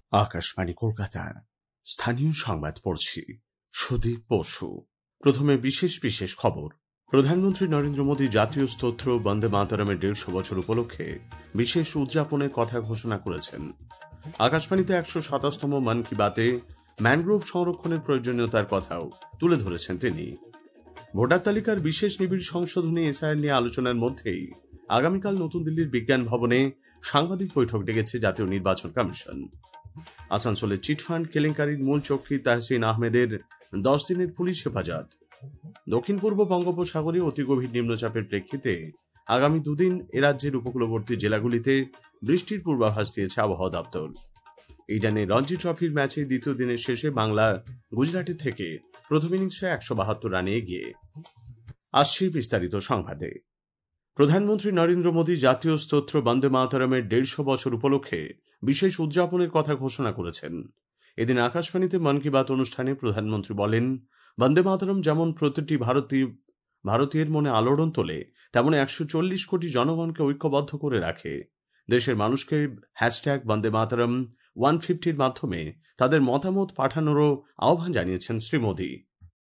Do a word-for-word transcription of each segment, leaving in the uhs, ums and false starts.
আকাশবাণী কলকাতা স্থানীয় সংবাদ পড়ছি সুদীপ বসু। প্রথমে বিশেষ বিশেষ খবর। প্রধানমন্ত্রী নরেন্দ্র মোদী জাতীয় স্তোত্র বন্দে মাতরমের দেড়শো বছর উপলক্ষে বিশেষ উদযাপনের কথা ঘোষণা করেছেন। আকাশবাণীতে একশো সাতাশতম মন কি বাতে ম্যানগ্রোভ সংরক্ষণের প্রয়োজনীয়তার কথাও তুলে ধরেছেন তিনি। ভোটার তালিকার বিশেষ নিবিড় সংশোধনী এসআইআর নিয়ে আলোচনার মধ্যেই আগামীকাল নতুন দিল্লির বিজ্ঞান ভবনে সাংবাদিক বৈঠক ডেকেছে জাতীয় নির্বাচন কমিশন। আসানসোলের চিটফান্ড কেলেঙ্কারির মূল চক্রী তাহসিন আহমেদের দশ দিনের পুলিশ হেফাজত। দক্ষিণ পূর্ব বঙ্গোপসাগরে অতি গভীর নিম্নচাপের প্রেক্ষিতে আগামী দুদিন এ রাজ্যের উপকূলবর্তী জেলাগুলিতে বৃষ্টির পূর্বাভাস দিয়েছে আবহাওয়া দপ্তর। ইডেনে রঞ্জি ট্রফির ম্যাচে দ্বিতীয় দিনের শেষে বাংলা গুজরাটের থেকে প্রথম ইনিংসে একশো বাহাত্তর রানে এগিয়ে। আসছি বিস্তারিত সংবাদে। প্রধানমন্ত্রী নরেন্দ্র মোদী জাতীয় স্তোত্র বন্দে মাতরমের দেড়শো বছর উপলক্ষে বিশেষ উদযাপনের কথা ঘোষণা করেছেন। এদিন আকাশবাণীতে মন কি বাত অনুষ্ঠানে প্রধানমন্ত্রী বলেন, বন্দে মাতরম যেমন প্রতিটি ভারতীয় ভারতীয়ের মনে আলোড়ন তোলে, তেমন একশো চল্লিশ কোটি জনগণকে ঐক্যবদ্ধ করে রাখে। দেশের মানুষকে হ্যাশট্যাগ বন্দে মাতরম ওয়ান ফিফটির মাধ্যমে তাদের মতামত পাঠানোরও আহ্বান জানিয়েছেন শ্রী মোদী।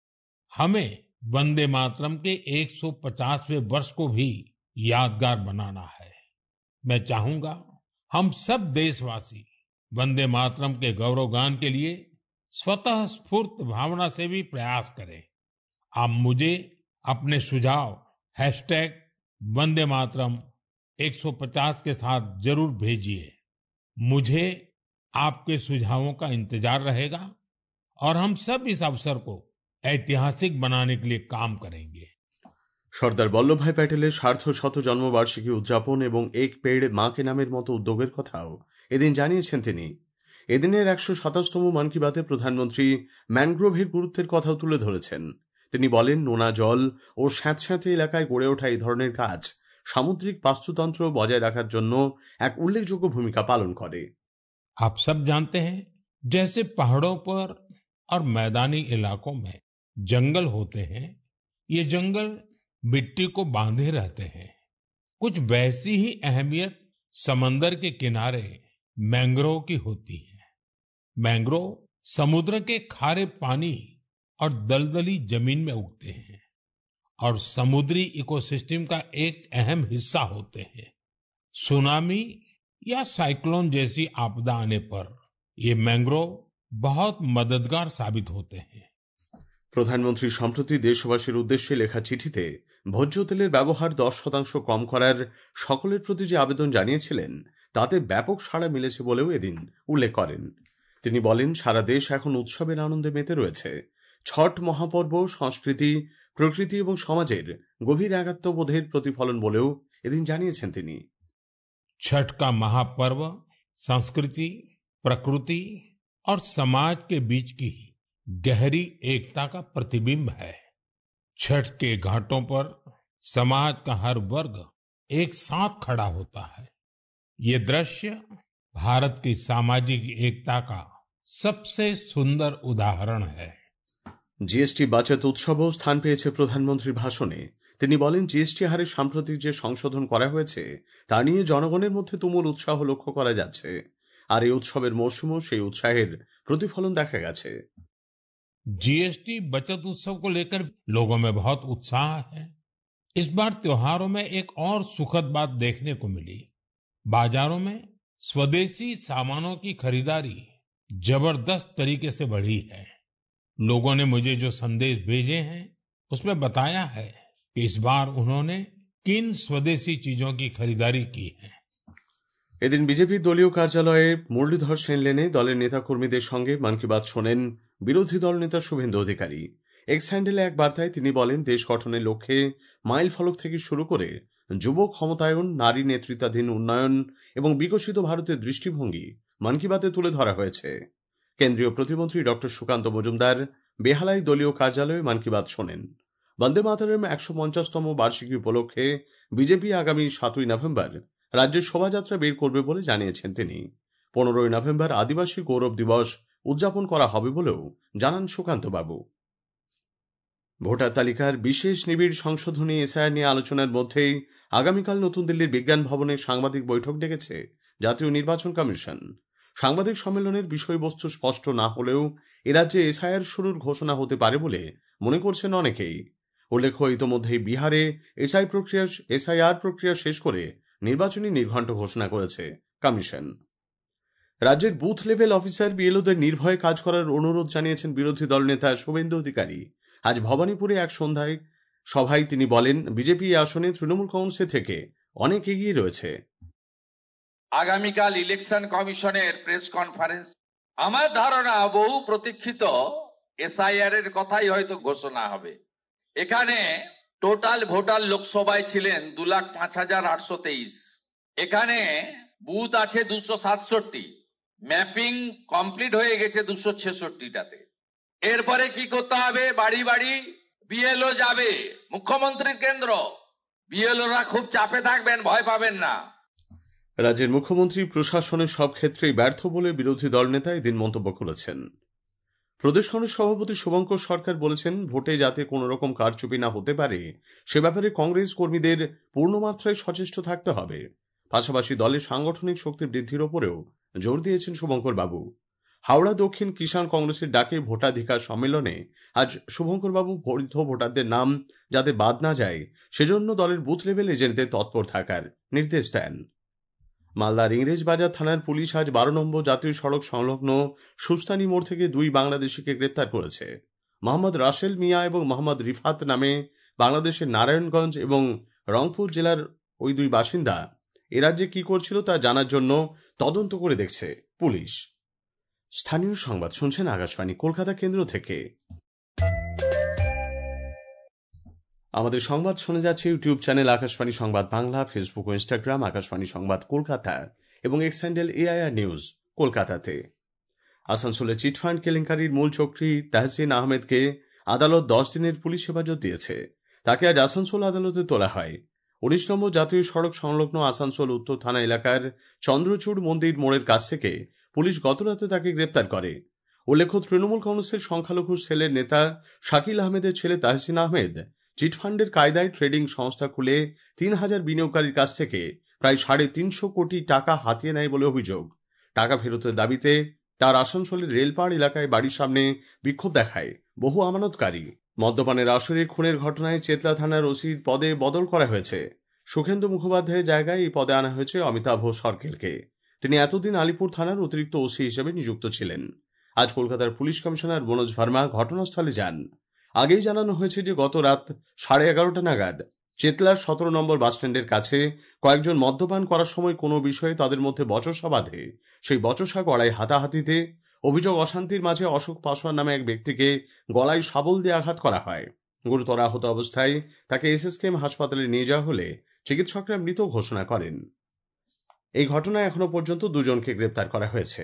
हमें वंदे मातरम के एक सौ पचासवें वर्ष को भी यादगार बनाना है। मैं चाहूंगा हम सब देशवासी वंदे मातरम के गौरवगान के लिए स्वतः स्फूर्त भावना से भी प्रयास करें। आप मुझे अपने सुझाव हैशटैग वंदे मातरम एक सौ पचास के साथ जरूर भेजिए। मुझे आपके सुझावों का इंतजार रहेगा और हम सब इस अवसर को ऐतिहासिक बनाने के लिए काम करेंगे। সর্দার বল্লভভাই প্যাটেলের সার্ধ শত জন্মবার্ষিকী উদযাপন এবং এক পেড় মাকে নামের মতো উদ্যোগের কথাও এদিন জানিয়েছেন তিনি। এদিনের একশো সাতাশতম মন কি বাতে প্রধানমন্ত্রী ম্যানগ্রোভের গুরুত্বের কথাও তুলে ধরেছেন। তিনি বলেন, নোনা জল ও স্যাঁতস্যাঁতে এলাকায় গড়ে ওঠা এই ধরনের কাজ সামুদ্রিক বাস্তুতন্ত্র বজায় রাখার জন্য এক উল্লেখযোগ্য ভূমিকা পালন করে। आप सब जानते हैं, जैसे पहाड़ों पर और मैदानी इलाकों में जंगल होते हैं, ये जंगल मिट्टी को बांधे रहते हैं। कुछ वैसी ही अहमियत समंदर के किनारे मैंग्रोव की होती है। मैंग्रोव समुद्र के खारे पानी और दलदली जमीन में उगते हैं और समुद्री इकोसिस्टम का एक अहम हिस्सा होते हैं। सुनामी या साइक्लोन जैसी आपदा आने पर ये मैंग्रोव बहुत मददगार साबित होते हैं। প্রধানমন্ত্রী সম্প্রতি দেশবাসীর উদ্দেশ্যে লেখা চিঠিতে ভোজ্য তেলের ব্যবহার দশ শতাংশ কম করার সকলের প্রতি যে আবেদন জানিয়েছিলেন, তাতে ব্যাপক সাড়া মিলেছে বলেও এদিন উল্লেখ করেন। তিনি বলেন, সারা দেশ এখন উৎসবের আনন্দে মেতে রয়েছে। ছট মহাপর্ব সংস্কৃতি, প্রকৃতি এবং সমাজের গভীর একাত্মবোধের প্রতিফলন বলেও এদিন জানিয়েছেন তিনি। छठ का महापर्व संस्कृति, प्रकृति और समाज के बीच की गहरी एकता का प्रतिबिंब है। छठ के घाटों पर समाज का हर वर्ग एक साथ खड़ा होता है। ये दृश्य भारत की सामाजिक एकता का सबसे सुंदर उदाहरण है। জিএসটি বাচত উৎসবও স্থান পেয়েছে প্রধানমন্ত্রীর ভাষণে। তিনি বলেন, জিএসটি হারে সাম্প্রতিক যে সংশোধন করা হয়েছে তা নিয়ে জনগণের মধ্যে তুমুল উৎসাহ লক্ষ্য করা যাচ্ছে, আর এই উৎসবের মৌসুমও সেই উৎসাহের প্রতিফলন দেখা গেছে। जीएसटी बचत उत्सव को लेकर लोगों में बहुत उत्साह है। इस बार त्योहारों में एक और सुखद बात देखने को मिली। बाजारों में स्वदेशी सामानों की खरीदारी जबरदस्त तरीके से बढ़ी है। लोगों ने मुझे जो संदेश भेजे हैं, उसमें बताया है कि इस बार उन्होंने किन स्वदेशी चीजों की खरीदारी की है। এদিন বিজেপি দলীয় কার্যালয়ে মুরলীধর সেন লেনে দলের নেতাকর্মীদের সঙ্গে মন কি বাত শোনেন বিরোধী দল নেতা শুভেন্দু অধিকারী। এক্স হ্যান্ডেলে এক বার্তায় তিনি বলেন, দেশ গঠনের লক্ষ্যে মাইল ফলক থেকে শুরু করে যুব ক্ষমতায়ন, নারী নেতৃত্বাধীন উন্নয়ন এবং বিকশিত ভারতের দৃষ্টিভঙ্গি মন কি বাতে তুলে ধরা হয়েছে। কেন্দ্রীয় প্রতিমন্ত্রী ডক্টর সুকান্ত মজুমদার বেহালায় দলীয় কার্যালয়ে মন কি বাত শোনেন। বন্দে মাতরম একশো পঞ্চাশতম বার্ষিকী উপলক্ষে বিজেপি আগামী সাতই নভেম্বর রাজ্যের শোভাযাত্রা বের করবে বলে জানিয়েছেন তিনি। পনেরোই নভেম্বর আদিবাসী গৌরব দিবস উদযাপন করা হবে বলেও জানান সুকান্ত বাবু। ভোটার তালিকার বিশেষ নিবিড় সংশোধনী এসআইআর নিয়ে আলোচনার মধ্যেই আগামীকাল নতুন দিল্লির বিজ্ঞান ভবনে সাংবাদিক বৈঠক ডেকেছে জাতীয় নির্বাচন কমিশন। সাংবাদিক সম্মেলনের বিষয়বস্তু স্পষ্ট না হলেও এরাজ্যে এসআইআর শুরুর ঘোষণা হতে পারে বলে মনে করছেন অনেকেই। উল্লেখ্য, ইতোমধ্যেই বিহারে এসআই প্রক্রিয়া এসআইআর প্রক্রিয়া শেষ করে নির্বাচনী নির্ঘণ্ট ঘোষণা করেছে কমিশন। রাজ্যের বুথ লেভেল অফিসার বিএলওদের নির্ভয়ে কাজ করার অনুরোধ জানিয়েছেন বিরোধী দলনেতা শুভেন্দু অধিকারী। আজ ভবানীপুরে এক সন্ধ্যায় সভায় তিনি বলেন, বিজেপি এই আসনে তৃণমূল কংগ্রেস থেকে অনেক এগিয়ে রয়েছে। আগামীকাল ইলেকশন কমিশনের প্রেস কনফারেন্স, আমার ধারণা বহু প্রতীক্ষিত এসআইআর এর কথাই হয়তো ঘোষণা হবে। এখানে টোটাল ভোটার লোকসভায় ছিলেন দু লাখ পাঁচ হাজার আটশো তেইশ। এখানে বুথ আছে দুশো সাতষট্টি, ম্যাপিং কমপ্লিট হয়ে গেছে দুশো ছেষট্টিটাতে। এরপরে কি করতে হবে? বাড়ি বাড়ি বিএলও যাবে, মুখ্যমন্ত্রীর কেন্দ্র। বিএলওরা খুব চাপে থাকবেন, ভয় পাবেন না। রাজ্যের মুখ্যমন্ত্রী প্রশাসনের সব ক্ষেত্রেই ব্যর্থ বলে বিরোধী দলনেতা এদিন মন্তব্য করেছেন। প্রদেশ কংগ্রেস সভাপতি শুভঙ্কর সরকার বলেছেন, ভোটে যাতে কোন রকম কারচুপি না হতে পারে সে ব্যাপারে কংগ্রেস কর্মীদের পূর্ণমাত্রায় সচেষ্ট থাকতে হবে। পাশাপাশি দলের সাংগঠনিক শক্তি বৃদ্ধির ওপরেও জোর দিয়েছেন শুভঙ্কর বাবু। হাওড়া দক্ষিণ কিষাণ কংগ্রেসের ডাকে ভোটাধিকার সম্মেলনে আজ শুভঙ্কর বাবু বৈধ ভোটারদের নাম যাতে বাদ না যায় সেজন্য দলের বুথ লেভেল এজেন্টদের তৎপর থাকার নির্দেশ দেন। মালদার ইংরেজবাজার থানার পুলিশ আজ বারো নম্বর জাতীয় সড়ক সংলগ্ন সুস্তানি মোড় থেকে দুই বাংলাদেশিকে গ্রেপ্তার করেছে। মোহাম্মদ রাসেল মিয়া এবং মোহাম্মদ রিফাত নামে বাংলাদেশের নারায়ণগঞ্জ এবং রংপুর জেলার ওই দুই বাসিন্দা এ রাজ্যে কি করছিল তা জানার জন্য তদন্ত করে দেখছে পুলিশ। স্থানীয় সংবাদ শুনছেন আকাশবাণী কলকাতা কেন্দ্র থেকে। আমাদের সংবাদ শোনা যাচ্ছে YouTube channel Akashvani Sangbad Bangla, Facebook ও ইনস্টাগ্রাম আকাশবাণী সংবাদ কলকাতা এবং এক্স হ্যান্ডেল এআইআর নিউজ কলকাতাতে। আসানসোলে চিটফান্ড কেলেঙ্কারির মূল চক্রী তাহসিন আহমেদকে আদালত দশ দিনের পুলিশ হেফাজত দিয়েছে। তাকে আজ আসানসোল আদালতে তোলা হয়। উনিশ নম্বর জাতীয় সড়ক সংলগ্ন আসানসোল উত্তর থানা এলাকার চন্দ্রচূড় মন্দির মোড়ের কাছ থেকে পুলিশ গতরাতে তাকে গ্রেপ্তার করে। উল্লেখ্য, তৃণমূল কংগ্রেসের সংখ্যালঘু সেলের নেতা শাকিল আহমেদের ছেলে তাহসিন আহমেদ চিটফান্ডের কায়দায় ট্রেডিং সংস্থা খুলে তিন হাজার বিনিয়োগকারীর কাছ থেকে প্রায় সাড়ে তিনশো কোটি টাকা হাতিয়ে নেয় বলে অভিযোগ। টাকা ফেরতের দাবিতে তার আসানসোলের রেলপাড় এলাকায় বাড়ির সামনে বিক্ষোভ দেখায় বহু আমানতকারী। মদ্যপানের আসরে খুনের ঘটনায় চেতলা থানার ওসির পদে বদল করা হয়েছে। সুখেন্দু মুখোপাধ্যায়ের জায়গায় এই পদে আনা হয়েছে অমিতাভ সরকেলকে। তিনি এতদিন আলিপুর থানার অতিরিক্ত ওসি হিসেবে নিযুক্ত ছিলেন। আজ কলকাতার পুলিশ কমিশনার মনোজ ভার্মা ঘটনাস্থলে যান। আগেই জানানো হয়েছে যে গত রাত সাড়ে এগারোটা নাগাদ চেতলার সতেরো নম্বর বাসস্ট্যান্ডের কাছে কয়েকজন মদ্যপান করার সময় কোনো বিষয়ে তাদের মধ্যে বচসা বাঁধে। সেই বচসা গড়ায় হাতাহাতিতে। অভিযোগ, অশান্তির মাঝে অশোক পাসোয়ান নামে এক ব্যক্তিকে গলায় শাবল দিয়ে আঘাত করা হয়। গুরুতর আহত অবস্থায় তাকে এসএসকেএম হাসপাতালে নিয়ে যাওয়া হলে চিকিৎসকরা মৃত ঘোষণা করেন। এই ঘটনায় এখনো পর্যন্ত দুজনকে গ্রেপ্তার করা হয়েছে।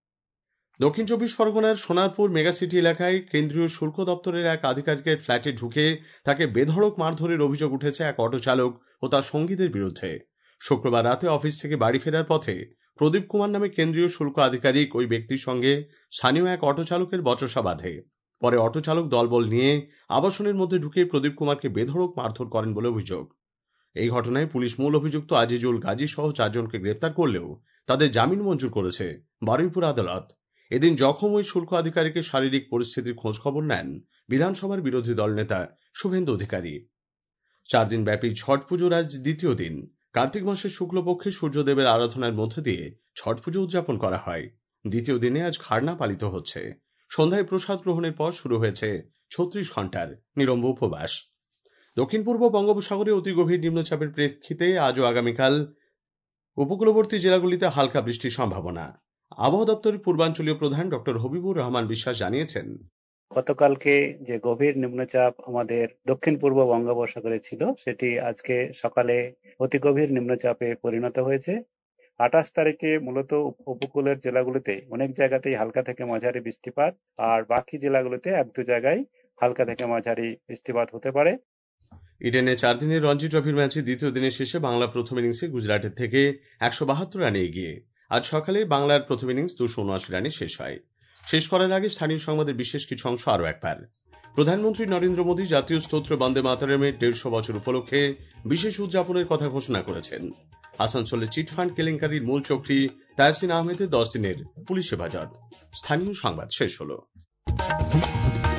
দক্ষিণ চব্বিশ পরগনার সোনারপুর মেগাসিটি এলাকায় কেন্দ্রীয় শুল্ক দপ্তরের এক আধিকারিকের ফ্ল্যাটে ঢুকে তাকে বেধড়ক মারধরের অভিযোগ উঠেছে এক অটো চালক ও তার সঙ্গীদের বিরুদ্ধে। শুক্রবার রাতে অফিস থেকে বাড়ি ফেরার পথে প্রদীপ কুমার নামে কেন্দ্রীয় শুল্ক আধিকারিক ওই ব্যক্তির সঙ্গে স্থানীয় এক অটো চালকের বচসা বাঁধে। পরে অটো চালক দলবল নিয়ে আবাসনের মধ্যে ঢুকে প্রদীপ কুমারকে বেধড়ক মারধর করেন বলে অভিযোগ। এই ঘটনায় পুলিশ মূল অভিযুক্ত আজিজুল গাজী সহ চারজনকে গ্রেপ্তার করলেও তাদের জামিন মঞ্জুর করেছে বারুইপুর আদালত। এদিন জখম ওই শুল্ক আধিকারিকের শারীরিক পরিস্থিতির খোঁজ খবর নেন বিধানসভার বিরোধী দলনেতা শুভেন্দু অধিকারী। চার দিন ব্যাপী ছট পুজোর আজ দ্বিতীয় দিন। কার্তিক মাসের শুক্লপক্ষে সূর্যদেবের আরাধনার মধ্যে দিয়ে ছট পুজো উদযাপন করা হয়। দ্বিতীয় দিনে আজ খারনা পালিত হচ্ছে। সন্ধ্যায় প্রসাদ গ্রহণের পর শুরু হয়েছে ছত্রিশ ঘণ্টার নিরম্ব উপবাস। দক্ষিণ পূর্ব বঙ্গোপসাগরে অতি গভীর নিম্নচাপের প্রেক্ষিতে আজ ও আগামীকাল উপকূলবর্তী জেলাগুলিতে হালকা বৃষ্টির সম্ভাবনা। আবহাওয়া দপ্তরের পূর্বাঞ্চলীয় প্রধান ডক্টর হবিবুর রহমান বিশ্বাস জানিয়েছেন, গতকালকে যে গভীর নিম্নচাপ আমাদের দক্ষিণ পূর্ব বঙ্গোপসাগরে ছিল সেটি আজকে সকালে অতি গভীর নিম্নচাপে পরিণত হয়েছে। আঠাশ তারিখে মূলত উপকূলের জেলাগুলিতে অনেক জায়গাতেই হালকা থেকে মাঝারি বৃষ্টিপাত, আর বাকি জেলাগুলিতে এক দু জায়গায় হালকা থেকে মাঝারি বৃষ্টিপাত হতে পারে। ইডেনে চার দিনের রঞ্জি ট্রফির ম্যাচে দ্বিতীয় দিনের শেষে বাংলা প্রথম ইনিংসে গুজরাটের থেকে একশো বাহাত্তর রানে এগিয়ে। আজ সকালে বাংলার প্রথম ইনিংস দুশো উনআশি রানে শেষ হয়। শেষ করার আগে স্থানীয় সংবাদের বিশেষ কিছু অংশ আরও একবার। প্রধানমন্ত্রী নরেন্দ্র মোদী জাতীয় স্তোত্র বন্দে মাতরমের দেড়শো বছর উপলক্ষে বিশেষ উদযাপনের কথা ঘোষণা করেছেন। আসানসোলে চিটফান্ড কেলেঙ্কারির মূল চক্রী তাহসিন আহমেদের দশ দিনের পুলিশ হেফাজত। স্থানীয় সংবাদ শেষ হলো।